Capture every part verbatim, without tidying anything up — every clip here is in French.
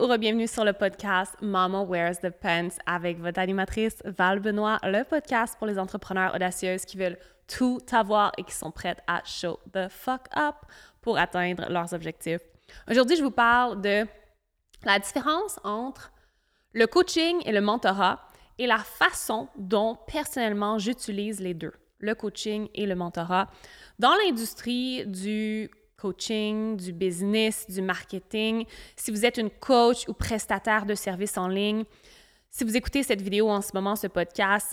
bienvenue sur le podcast Mama Wears the Pants avec votre animatrice Val Benoît, le podcast pour les entrepreneurs audacieuses qui veulent tout avoir et qui sont prêtes à show the fuck up pour atteindre leurs objectifs. Aujourd'hui, je vous parle de la différence entre le coaching et le mentorat et la façon dont personnellement j'utilise les deux, le coaching et le mentorat, dans l'industrie du coaching, du business, du marketing. Si vous êtes une coach ou prestataire de services en ligne, si vous écoutez cette vidéo en ce moment, ce podcast,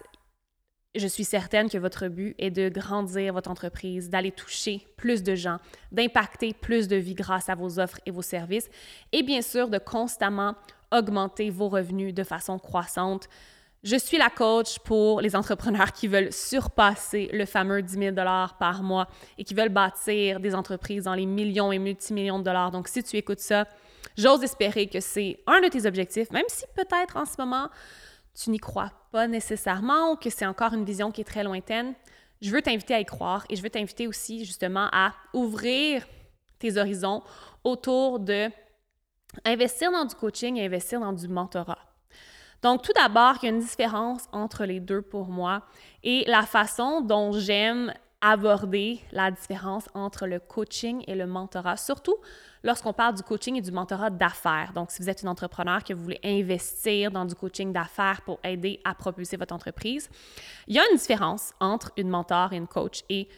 je suis certaine que votre but est de grandir votre entreprise, d'aller toucher plus de gens, d'impacter plus de vies grâce à vos offres et vos services et bien sûr de constamment augmenter vos revenus de façon croissante. Je suis la coach pour les entrepreneurs qui veulent surpasser le fameux dix mille dollars par mois et qui veulent bâtir des entreprises dans les millions et multimillions de dollars. Donc, si tu écoutes ça, j'ose espérer que c'est un de tes objectifs, même si peut-être en ce moment, tu n'y crois pas nécessairement ou que c'est encore une vision qui est très lointaine. Je veux t'inviter à y croire et je veux t'inviter aussi justement à ouvrir tes horizons autour de investir dans du coaching et investir dans du mentorat. Donc, tout d'abord, il y a une différence entre les deux pour moi et la façon dont j'aime aborder la différence entre le coaching et le mentorat, surtout lorsqu'on parle du coaching et du mentorat d'affaires. Donc, si vous êtes une entrepreneur que vous voulez investir dans du coaching d'affaires pour aider à propulser votre entreprise, il y a une différence entre une mentor et une coach. Et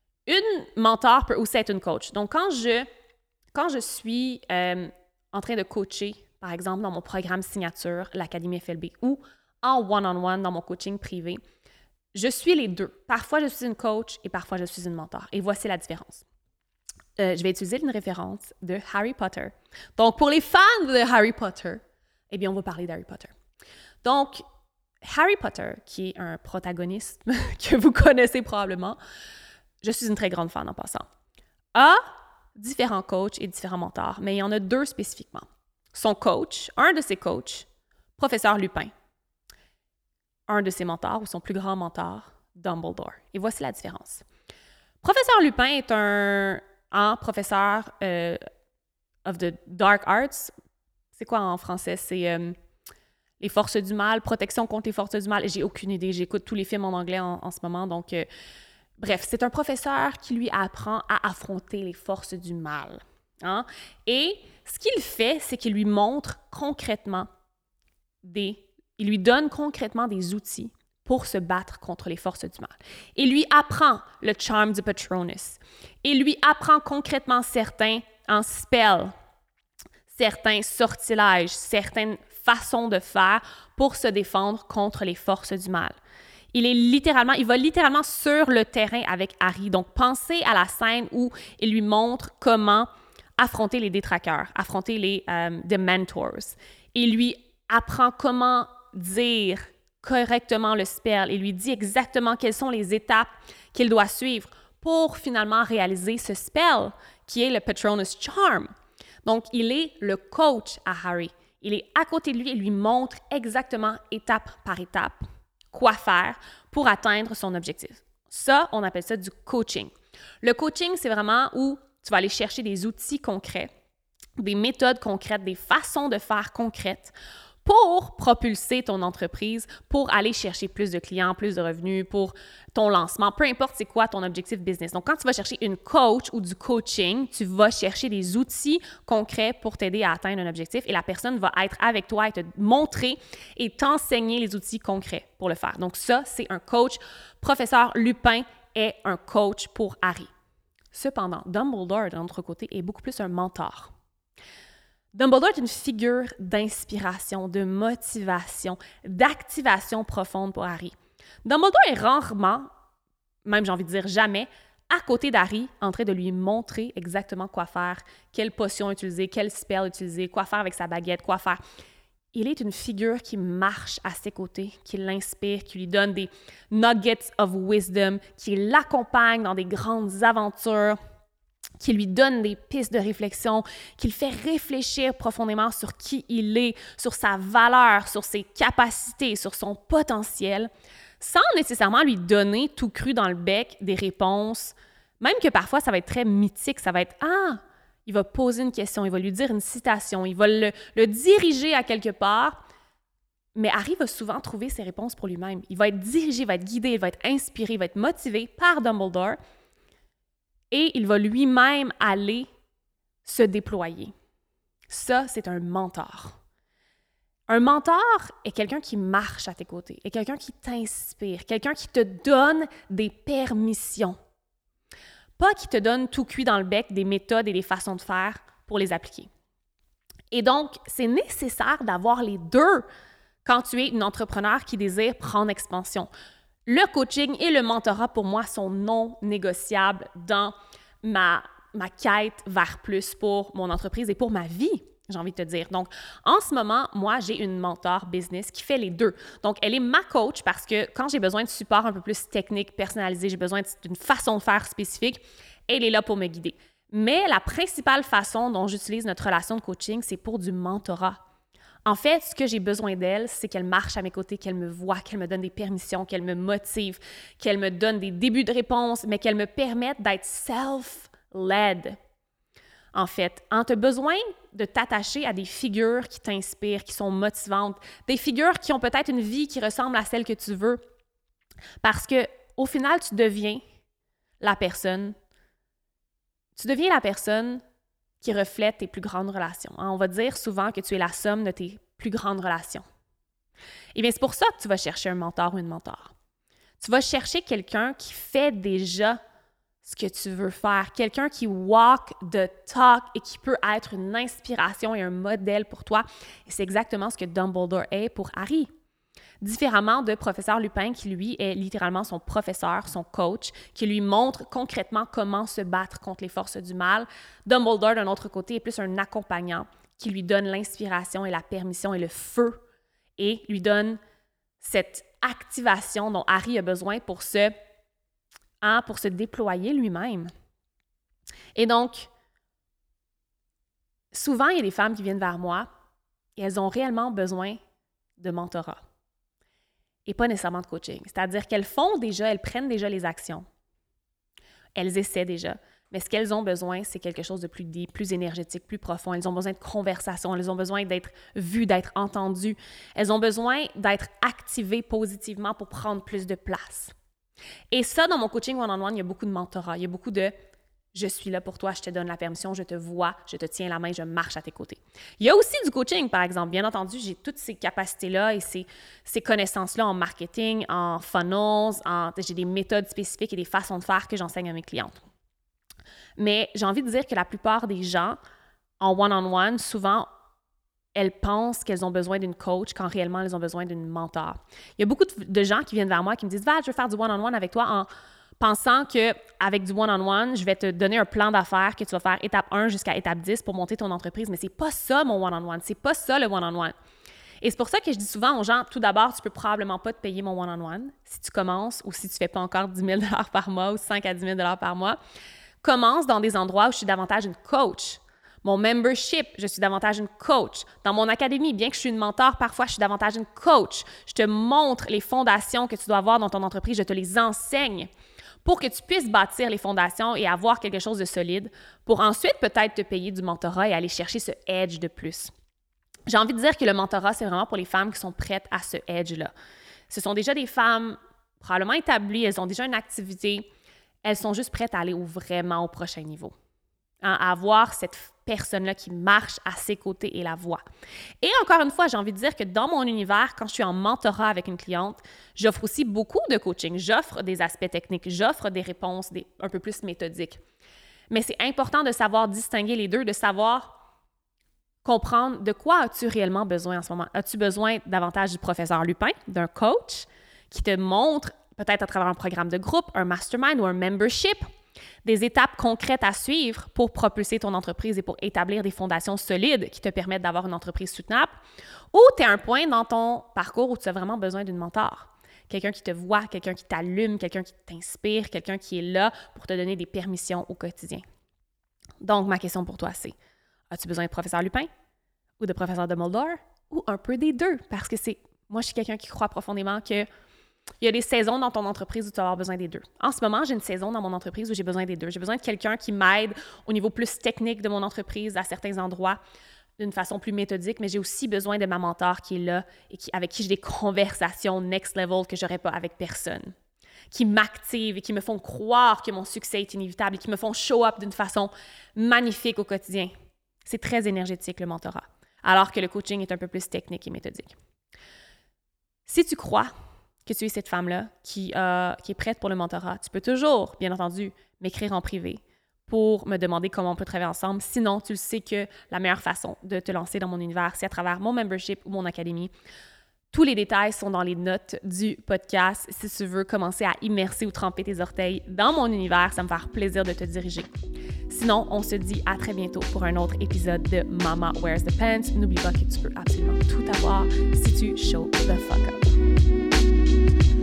une mentor peut aussi être une coach. Donc, quand je, quand je suis euh, en train de coacher, par exemple, dans mon programme signature, l'Académie F L B, ou en one-on-one dans mon coaching privé, je suis les deux. Parfois, je suis une coach et parfois, je suis une mentor. Et voici la différence. Euh, je vais utiliser une référence de Harry Potter. Donc, pour les fans de Harry Potter, eh bien, on va parler d'Harry Potter. Donc, Harry Potter, qui est un protagoniste que vous connaissez probablement, je suis une très grande fan en passant, a différents coachs et différents mentors, mais il y en a deux spécifiquement. Son coach, un de ses coachs, Professeur Lupin. Un de ses mentors, ou son plus grand mentor, Dumbledore. Et voici la différence. Professeur Lupin est un, un professeur euh, of the dark arts. C'est quoi en français? C'est euh, les forces du mal, protection contre les forces du mal. J'ai aucune idée. J'écoute tous les films en anglais en, en ce moment. Donc, euh, bref, c'est un professeur qui lui apprend à affronter les forces du mal. Hein? Et ce qu'il fait, c'est qu'il lui montre concrètement des... Il lui donne concrètement des outils pour se battre contre les forces du mal. Il lui apprend le charme du Patronus. Il lui apprend concrètement certains en spells, certains sortilèges, certaines façons de faire pour se défendre contre les forces du mal. Il est littéralement, il va littéralement sur le terrain avec Harry. Donc, pensez à la scène où il lui montre comment affronter les détraqueurs, affronter les euh, Dementors. Il lui apprend comment dire correctement le spell. Il lui dit exactement quelles sont les étapes qu'il doit suivre pour finalement réaliser ce spell qui est le Patronus Charm. Donc, il est le coach à Harry. Il est à côté de lui et lui montre exactement étape par étape quoi faire pour atteindre son objectif. Ça, on appelle ça du coaching. Le coaching, c'est vraiment où tu vas aller chercher des outils concrets, des méthodes concrètes, des façons de faire concrètes pour propulser ton entreprise, pour aller chercher plus de clients, plus de revenus, pour ton lancement, peu importe c'est quoi ton objectif business. Donc, quand tu vas chercher une coach ou du coaching, tu vas chercher des outils concrets pour t'aider à atteindre un objectif et la personne va être avec toi et te montrer et t'enseigner les outils concrets pour le faire. Donc, ça, c'est un coach. Professeur Lupin est un coach pour Harry. Cependant, Dumbledore, de l'autre côté, est beaucoup plus un mentor. Dumbledore est une figure d'inspiration, de motivation, d'activation profonde pour Harry. Dumbledore est rarement, même j'ai envie de dire jamais, à côté d'Harry, en train de lui montrer exactement quoi faire, quelle potion utiliser, quel spell utiliser, quoi faire avec sa baguette, quoi faire. Il est une figure qui marche à ses côtés, qui l'inspire, qui lui donne des nuggets of wisdom, qui l'accompagne dans des grandes aventures, qui lui donne des pistes de réflexion, qui le fait réfléchir profondément sur qui il est, sur sa valeur, sur ses capacités, sur son potentiel, sans nécessairement lui donner tout cru dans le bec des réponses, même que parfois ça va être très mythique, ça va être « Ah, il va poser une question, il va lui dire une citation, il va le, le diriger à quelque part. Mais Harry va souvent trouver ses réponses pour lui-même. Il va être dirigé, il va être guidé, il va être inspiré, il va être motivé par Dumbledore et il va lui-même aller se déployer. Ça, c'est un mentor. Un mentor est quelqu'un qui marche à tes côtés, est quelqu'un qui t'inspire, quelqu'un qui te donne des permissions. Pas qui te donne tout cuit dans le bec des méthodes et des façons de faire pour les appliquer. Et donc, c'est nécessaire d'avoir les deux quand tu es une entrepreneur qui désire prendre expansion. Le coaching et le mentorat, pour moi, sont non négociables dans ma, ma quête vers plus pour mon entreprise et pour ma vie, j'ai envie de te dire. Donc, en ce moment, moi, j'ai une mentor business qui fait les deux. Donc, elle est ma coach parce que quand j'ai besoin de support un peu plus technique, personnalisé, j'ai besoin d'une façon de faire spécifique, elle est là pour me guider. Mais la principale façon dont j'utilise notre relation de coaching, c'est pour du mentorat. En fait, ce que j'ai besoin d'elle, c'est qu'elle marche à mes côtés, qu'elle me voit, qu'elle me donne des permissions, qu'elle me motive, qu'elle me donne des débuts de réponse, mais qu'elle me permette d'être self-led. En fait, en tu as besoin de t'attacher à des figures qui t'inspirent, qui sont motivantes, des figures qui ont peut-être une vie qui ressemble à celle que tu veux, parce que au final, tu deviens la personne, tu deviens la personne qui reflète tes plus grandes relations. On va dire souvent que tu es la somme de tes plus grandes relations. Et bien, c'est pour ça que tu vas chercher un mentor ou une mentor. Tu vas chercher quelqu'un qui fait déjà ce que tu veux faire, quelqu'un qui walk the talk et qui peut être une inspiration et un modèle pour toi. Et c'est exactement ce que Dumbledore est pour Harry. Différemment de professeur Lupin, qui lui est littéralement son professeur, son coach, qui lui montre concrètement comment se battre contre les forces du mal, Dumbledore, d'un autre côté, est plus un accompagnant qui lui donne l'inspiration et la permission et le feu et lui donne cette activation dont Harry a besoin pour se, hein, pour se déployer lui-même. Et donc, souvent, il y a des femmes qui viennent vers moi et elles ont réellement besoin de mentorat. Et pas nécessairement de coaching. C'est-à-dire qu'elles font déjà, elles prennent déjà les actions. Elles essaient déjà. Mais ce qu'elles ont besoin, c'est quelque chose de plus deep, plus énergétique, plus profond. Elles ont besoin de conversation, elles ont besoin d'être vues, d'être entendues. Elles ont besoin d'être activées positivement pour prendre plus de place. Et ça, dans mon coaching one-on-one, il y a beaucoup de mentorat. Il y a beaucoup de « je suis là pour toi, je te donne la permission, je te vois, je te tiens la main, je marche à tes côtés ». Il y a aussi du coaching, par exemple. Bien entendu, j'ai toutes ces capacités-là et ces, ces connaissances-là en marketing, en funnels, en, j'ai des méthodes spécifiques et des façons de faire que j'enseigne à mes clientes. Mais j'ai envie de dire que la plupart des gens, en one-on-one, souvent, elles pensent qu'elles ont besoin d'une coach quand réellement elles ont besoin d'une mentor. Il y a beaucoup de gens qui viennent vers moi qui me disent « Val, je veux faire du one-on-one avec toi en pensant qu'avec du one-on-one, je vais te donner un plan d'affaires que tu vas faire étape un jusqu'à étape dix pour monter ton entreprise. » Mais c'est pas ça mon one-on-one, c'est pas ça le one-on-one. Et c'est pour ça que je dis souvent aux gens, tout d'abord, tu peux probablement pas te payer mon one-on-one si tu commences ou si tu fais pas encore dix mille dollars par mois ou cinq à dix mille dollars par mois. Commence dans des endroits où je suis davantage une coach. Mon membership, je suis davantage une coach. Dans mon académie, bien que je suis une mentor, parfois je suis davantage une coach. Je te montre les fondations que tu dois avoir dans ton entreprise, je te les enseigne pour que tu puisses bâtir les fondations et avoir quelque chose de solide pour ensuite peut-être te payer du mentorat et aller chercher ce edge de plus. J'ai envie de dire que le mentorat, c'est vraiment pour les femmes qui sont prêtes à ce edge-là. Ce sont déjà des femmes probablement établies, elles ont déjà une activité, elles sont juste prêtes à aller au, vraiment au prochain niveau. Hein, à avoir cette personne-là qui marche à ses côtés et la voit. Et encore une fois, j'ai envie de dire que dans mon univers, quand je suis en mentorat avec une cliente, j'offre aussi beaucoup de coaching. J'offre des aspects techniques, j'offre des réponses des, un peu plus méthodiques. Mais c'est important de savoir distinguer les deux, de savoir comprendre de quoi as-tu réellement besoin en ce moment. As-tu besoin davantage du professeur Lupin, d'un coach qui te montre, peut-être à travers un programme de groupe, un mastermind ou un membership, des étapes concrètes à suivre pour propulser ton entreprise et pour établir des fondations solides qui te permettent d'avoir une entreprise soutenable, ou tu es à un point dans ton parcours où tu as vraiment besoin d'une mentor. Quelqu'un qui te voit, quelqu'un qui t'allume, quelqu'un qui t'inspire, quelqu'un qui est là pour te donner des permissions au quotidien. Donc, ma question pour toi, c'est, as-tu besoin de professeur Lupin ou de professeur Dumbledore ou un peu des deux? Parce que c'est, moi, je suis quelqu'un qui croit profondément que Il y a des saisons dans ton entreprise où tu vas avoir besoin des deux. En ce moment, j'ai une saison dans mon entreprise où j'ai besoin des deux. J'ai besoin de quelqu'un qui m'aide au niveau plus technique de mon entreprise à certains endroits d'une façon plus méthodique, mais j'ai aussi besoin de ma mentor qui est là et qui, avec qui j'ai des conversations next level que j'aurais pas avec personne, qui m'activent et qui me font croire que mon succès est inévitable et qui me font show up d'une façon magnifique au quotidien. C'est très énergétique, le mentorat, alors que le coaching est un peu plus technique et méthodique. Si tu crois que tu es cette femme-là qui, euh, qui est prête pour le mentorat, tu peux toujours, bien entendu, m'écrire en privé pour me demander comment on peut travailler ensemble. Sinon, tu le sais que la meilleure façon de te lancer dans mon univers, c'est à travers mon membership ou mon académie. Tous les détails sont dans les notes du podcast. Si tu veux commencer à immerser ou tremper tes orteils dans mon univers, ça me fait plaisir de te diriger. Sinon, on se dit à très bientôt pour un autre épisode de Mama Wears the Pants. N'oublie pas que tu peux absolument tout avoir si tu show the fuck up.